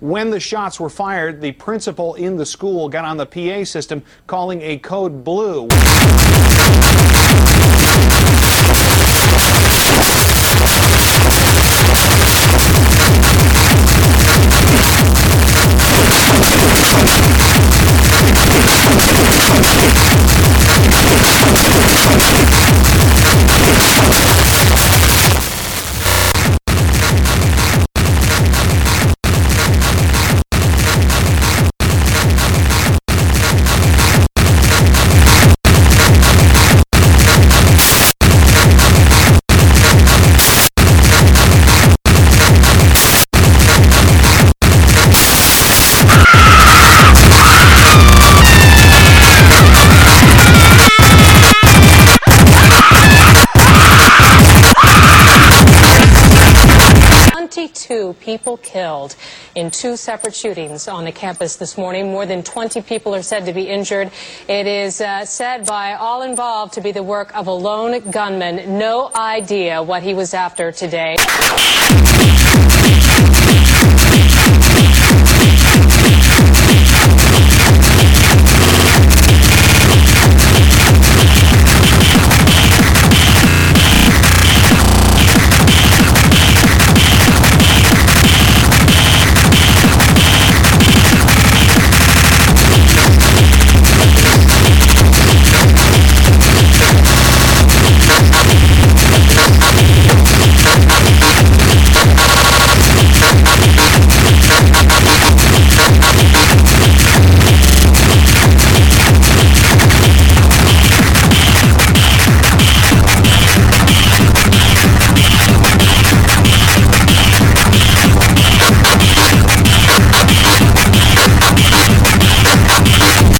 When the shots were fired, the principal in the school got on the PA system calling a code blue. Two people killed in two separate shootings on the campus this morning. More than 20 people are said to be injured. It is said by all involved to be the work of a lone gunman. No idea what he was after today.